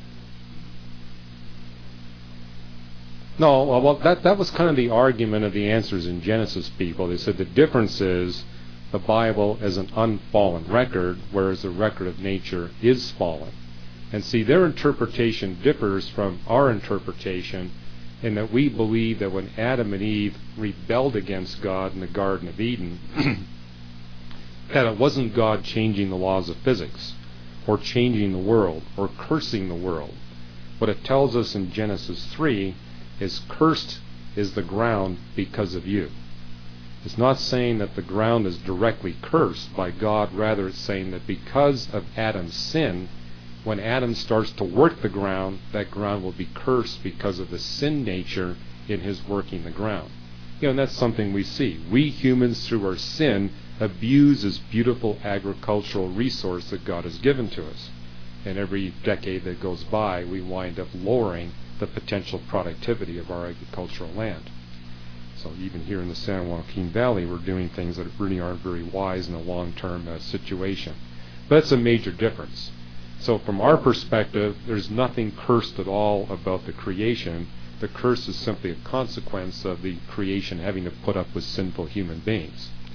No, well, that that was kind of the argument of the Answers in Genesis people. They said the difference is the Bible is an unfallen record, whereas the record of nature is fallen. And see, their interpretation differs from our interpretation in that we believe that when Adam and Eve rebelled against God in the Garden of Eden, that it wasn't God changing the laws of physics or changing the world or cursing the world. What it tells us in Genesis three is cursed is the ground because of you. It's not saying that the ground is directly cursed by God. Rather, it's saying that because of Adam's sin, when Adam starts to work the ground, that ground will be cursed because of the sin nature in his working the ground. You know, and that's something we see. We humans, through our sin, abuse this beautiful agricultural resource that God has given to us. And every decade that goes by, we wind up lowering the potential productivity of our agricultural land. So even here in the San Joaquin Valley, we're doing things that really aren't very wise in a long-term uh, situation. But that's a major difference. So from our perspective, there's nothing cursed at all about the creation. The curse is simply a consequence of the creation having to put up with sinful human beings.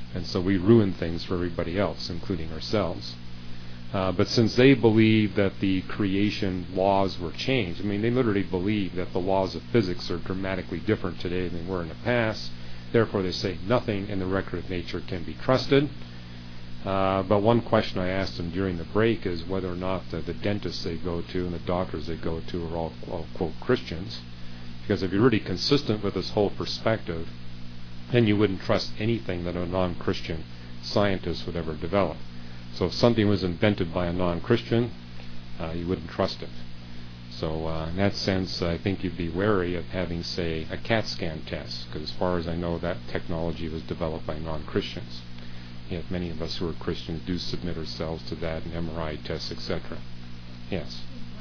And so we ruin things for everybody else, including ourselves. Uh, but since they believe that the creation laws were changed, I mean, they literally believe that the laws of physics are dramatically different today than they were in the past. Therefore, they say nothing in the record of nature can be trusted. Uh, but one question I asked them during the break is whether or not the, the dentists they go to and the doctors they go to are all, all, quote, Christians. Because if you're really consistent with this whole perspective, then you wouldn't trust anything that a non-Christian scientist would ever develop. So if something was invented by a non-Christian, uh, you wouldn't trust it. So uh, in that sense, I think you'd be wary of having, say, a CAT scan test, because as far as I know, that technology was developed by non-Christians. Yet many of us who are Christians do submit ourselves to that and M R I tests, et cetera. Yes.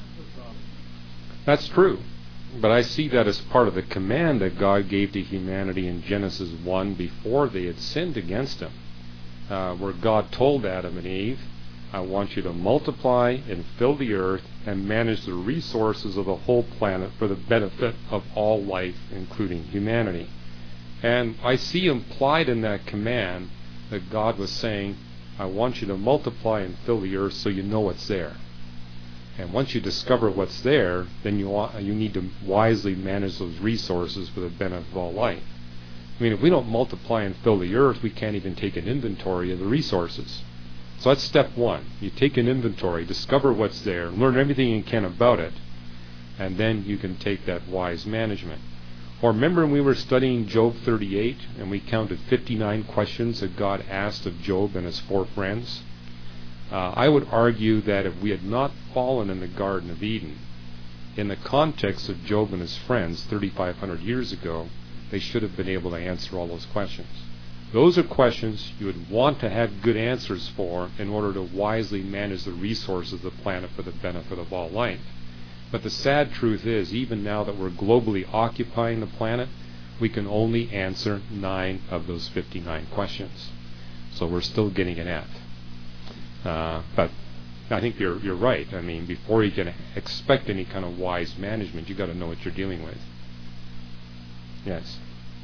That's true. But I see that as part of the command that God gave to humanity in Genesis one before they had sinned against Him. Uh, where God told Adam and Eve, I want you to multiply and fill the earth and manage the resources of the whole planet for the benefit of all life, including humanity. And I see implied in that command that God was saying, I want you to multiply and fill the earth so you know what's there. And once you discover what's there, then you, want, you need to wisely manage those resources for the benefit of all life. I mean, if we don't multiply and fill the earth, we can't even take an inventory of the resources. So that's step one. You take an inventory, discover what's there, learn everything you can about it, and then you can take that wise management. Or remember when we were studying Job thirty-eight, and we counted fifty-nine questions that God asked of Job and his four friends? Uh, I would argue that if we had not fallen in the Garden of Eden, in the context of Job and his friends thirty-five hundred years ago, they should have been able to answer all those questions. Those are questions you would want to have good answers for in order to wisely manage the resources of the planet for the benefit of all life. But the sad truth is, even now that we're globally occupying the planet, we can only answer nine of those fifty-nine questions. So we're still getting an F. Uh, but I think you're you're right. I mean, before you can expect any kind of wise management, you've got to know what you're dealing with. Yes.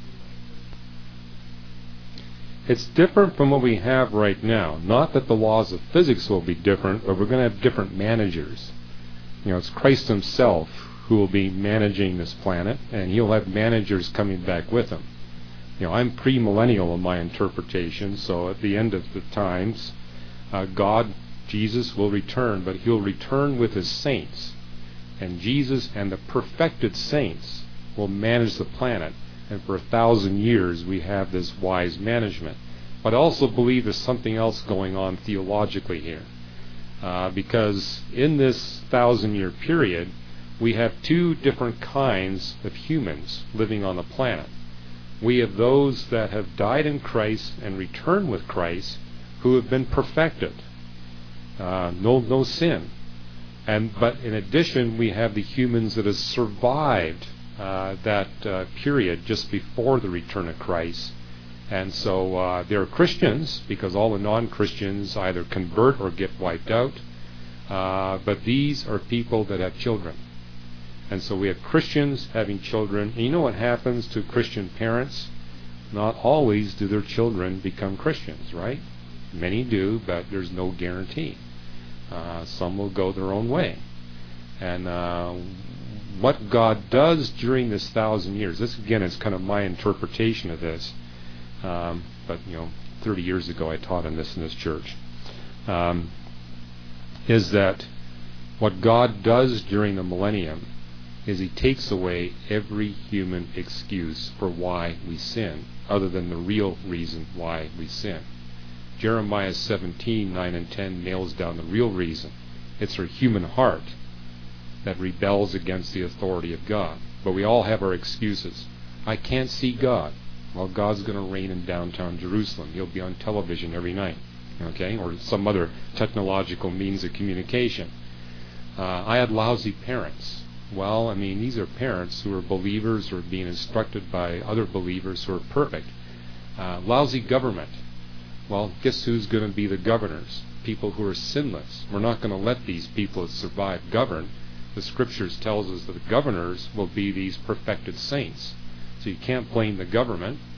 It's different from what we have right now. Not that the laws of physics will be different, but we're going to have different managers. You know, it's Christ Himself who will be managing this planet, and He'll have managers coming back with Him. You know, I'm premillennial in my interpretation, so at the end of the times, uh, God, Jesus, will return, but He'll return with His saints. And Jesus and the perfected saints will manage the planet. And for a thousand years we have this wise management. But I also believe there's something else going on theologically here. Uh, because in this thousand year period, we have two different kinds of humans living on the planet. We have those that have died in Christ and returned with Christ, who have been perfected. Uh, no, no sin. And but in addition, we have the humans that have survived Uh, that uh, period just before the return of Christ. And so uh, they're Christians, because all the non-Christians either convert or get wiped out. Uh, but these are people that have children. And so we have Christians having children. And you know what happens to Christian parents? Not always do their children become Christians, right? Many do, but there's no guarantee. Uh, some will go their own way. And uh, what God does during this thousand years, this again is kind of my interpretation of this, um, but you know, thirty years ago I taught on this in this church, um, is that what God does during the millennium is He takes away every human excuse for why we sin, other than the real reason why we sin. Jeremiah seventeen, nine and ten nails down the real reason. It's our human heart that rebels against the authority of God. But we all have our excuses. I can't see God. Well, God's going to reign in downtown Jerusalem. He'll be on television every night, okay, or some other technological means of communication. Uh, I had lousy parents. Well, I mean, these are parents who are believers who are being instructed by other believers who are perfect. Uh, lousy government. Well, guess who's going to be the governors? People who are sinless. We're not going to let these people that survive govern. The Scriptures tells us that the governors will be these perfected saints. So you can't blame the government.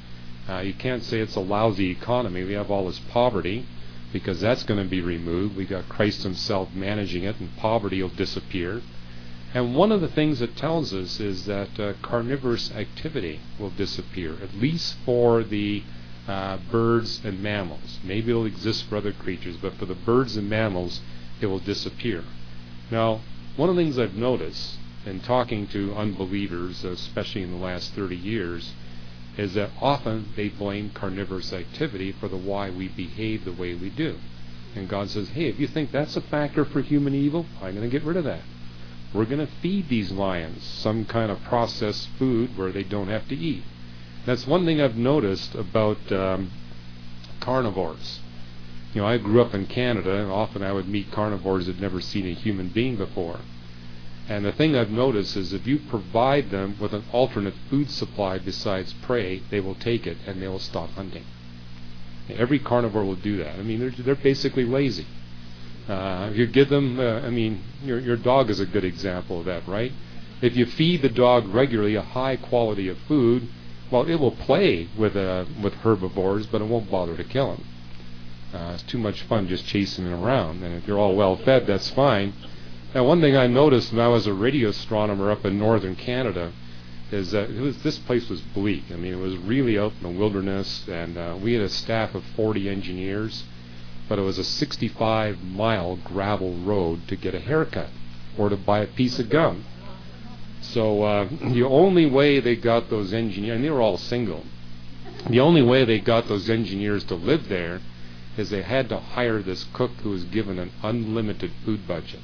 Uh, you can't say it's a lousy economy. We have all this poverty, because that's going to be removed. We've got Christ himself managing it, and poverty will disappear. And one of the things it tells us is that uh, carnivorous activity will disappear, at least for the uh, birds and mammals. Maybe it'll exist for other creatures, but for the birds and mammals, it will disappear. Now, one of the things I've noticed in talking to unbelievers, especially in the last thirty years, is that often they blame carnivorous activity for the why we behave the way we do. And God says, hey, if you think that's a factor for human evil, I'm going to get rid of that. We're going to feed these lions some kind of processed food where they don't have to eat. That's one thing I've noticed about um, carnivores. You know, I grew up in Canada, and often I would meet carnivores that had never seen a human being before. And the thing I've noticed is if you provide them with an alternate food supply besides prey, they will take it and they will stop hunting. Every carnivore will do that. I mean, they're, they're basically lazy. Uh, if you give them, uh, I mean, your, your dog is a good example of that, right? If you feed the dog regularly a high quality of food, well, it will play with uh, with herbivores, but it won't bother to kill them. Uh, it's too much fun just chasing them around. And if you're all well fed, that's fine. Now, one thing I noticed when I was a radio astronomer up in northern Canada is that it was, this place was bleak. I mean, it was really out in the wilderness, and uh, we had a staff of forty engineers, but it was a sixty-five mile gravel road to get a haircut or to buy a piece of gum. So uh, the only way they got those engineers, and they were all single, the only way they got those engineers to live there is they had to hire this cook who was given an unlimited food budget.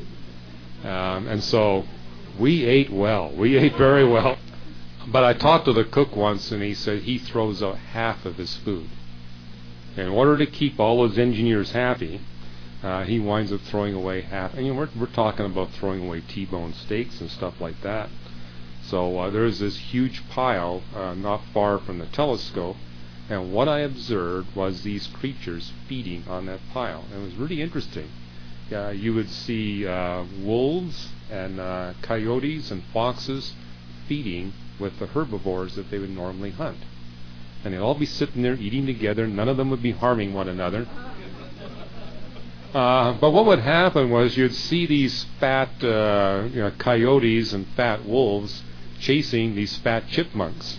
Um, and so we ate well. We ate very well. But I talked to the cook once, and he said he throws out half of his food. In order to keep all those engineers happy, uh, he winds up throwing away half. And you know, we're, we're talking about throwing away T-bone steaks and stuff like that. So uh, there's this huge pile uh, not far from the telescope, and what I observed was these creatures feeding on that pile. And it was really interesting. Uh, you would see uh, wolves and uh, coyotes and foxes feeding with the herbivores that they would normally hunt. And they'd all be sitting there eating together. None of them would be harming one another. Uh, but what would happen was you'd see these fat uh, you know, coyotes and fat wolves chasing these fat chipmunks.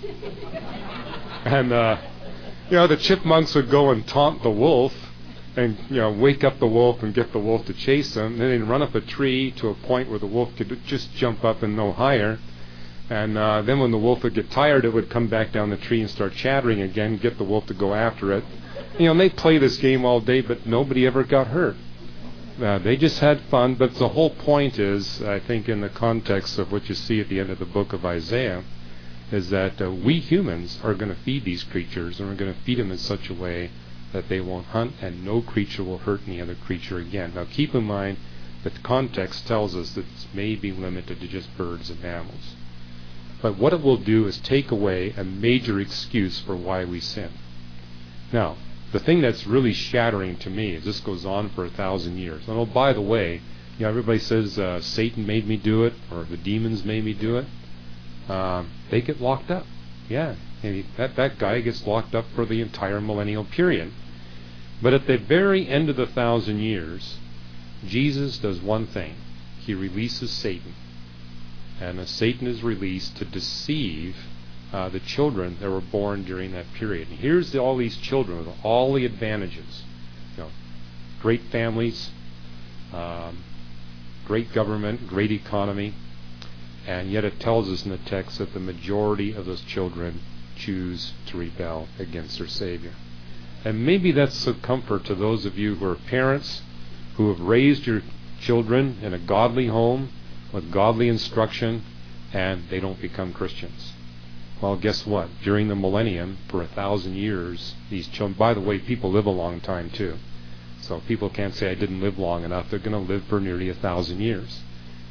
And, uh, you know, the chipmunks would go and taunt the wolf and, you know, wake up the wolf and get the wolf to chase them. Then they'd run up a tree to a point where the wolf could just jump up and no higher. And uh, then when the wolf would get tired, it would come back down the tree and start chattering again, get the wolf to go after it. You know, and they play this game all day, but nobody ever got hurt. Uh, they just had fun, but the whole point is, I think in the context of what you see at the end of the book of Isaiah, is that uh, we humans are going to feed these creatures, and we're going to feed them in such a way that they won't hunt, and no creature will hurt any other creature again. Now keep in mind that the context tells us that it may be limited to just birds and mammals. But what it will do is take away a major excuse for why we sin. Now, the thing that's really shattering to me is this goes on for a thousand years. And oh, by the way, you know, everybody says uh, Satan made me do it, or the demons made me do it. Um, they get locked up. Yeah, and that, that guy gets locked up for the entire millennial period. But at the very end of the thousand years, Jesus does one thing. He releases Satan. And uh, Satan is released to deceive uh, the children that were born during that period. And here's the, all these children with all the advantages. You know, great families, um, great government, great economy. And yet it tells us in the text that the majority of those children choose to rebel against their Savior. And maybe that's a comfort to those of you who are parents, who have raised your children in a godly home with godly instruction, and they don't become Christians. Well, guess what? During the millennium, for a thousand years, these children, by the way, people live a long time too. So people can't say I didn't live long enough. They're going to live for nearly a thousand years.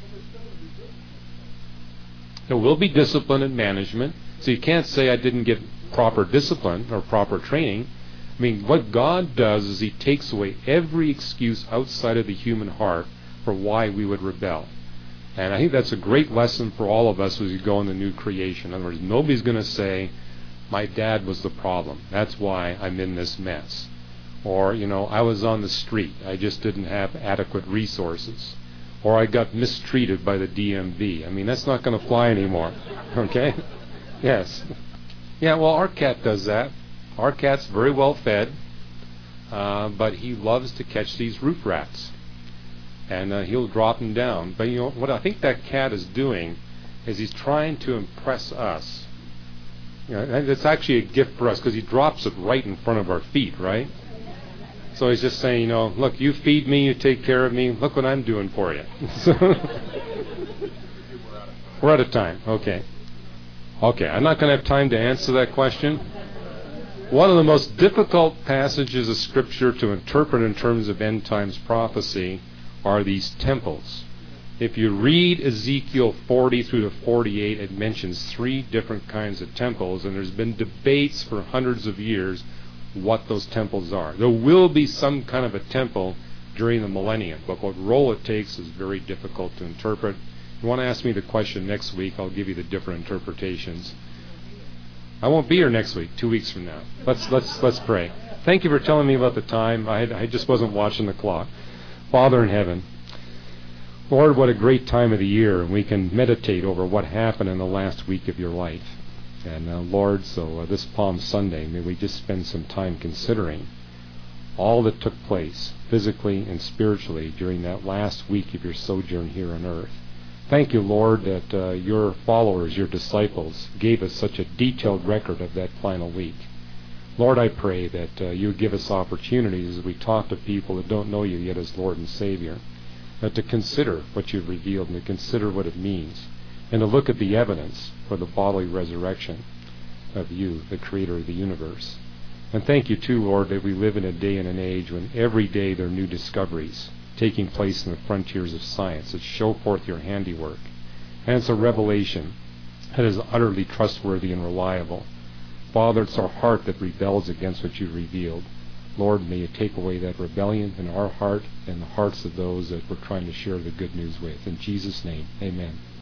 There will be discipline and management. So you can't say I didn't get proper discipline or proper training. I mean, what God does is He takes away every excuse outside of the human heart for why we would rebel. And I think that's a great lesson for all of us as we go in the new creation. In other words, nobody's going to say, my dad was the problem. That's why I'm in this mess. Or, you know, I was on the street. I just didn't have adequate resources. Or I got mistreated by the D M V. I mean, that's not going to fly anymore. Okay? Yes. Yeah, well, our cat does that. Our cat's very well fed, uh, but he loves to catch these roof rats. And uh, he'll drop them down. But, you know, what I think that cat is doing is he's trying to impress us. You know, and it's actually a gift for us because he drops it right in front of our feet, right? So he's just saying, you know, look, you feed me, you take care of me, look what I'm doing for you. We're out of time. Okay. Okay, I'm not going to have time to answer that question. One of the most difficult passages of Scripture to interpret in terms of end times prophecy are these temples. If you read Ezekiel forty through to forty-eight, it mentions three different kinds of temples, and there's been debates for hundreds of years what those temples are. There will be some kind of a temple during the millennium, but what role it takes is very difficult to interpret. If you want to ask me the question next week, I'll give you the different interpretations. I won't be here next week, two weeks from now. Let's let's let's pray. Thank you for telling me about the time. I had, I just wasn't watching the clock. Father in heaven, Lord, what a great time of the year, and we can meditate over what happened in the last week of your life. And uh, Lord, so uh, this Palm Sunday, may we just spend some time considering all that took place physically and spiritually during that last week of your sojourn here on earth. Thank you, Lord, that uh, your followers, your disciples, gave us such a detailed record of that final week. Lord, I pray that uh, you give us opportunities as we talk to people that don't know you yet as Lord and Savior, uh, to consider what you've revealed and to consider what it means, and to look at the evidence for the bodily resurrection of you, the Creator of the universe. And thank you, too, Lord, that we live in a day and an age when every day there are new discoveries taking place in the frontiers of science that show forth your handiwork. And it's a revelation that is utterly trustworthy and reliable. Father, it's our heart that rebels against what you've revealed. Lord, may you take away that rebellion in our heart and the hearts of those that we're trying to share the good news with. In Jesus' name, amen.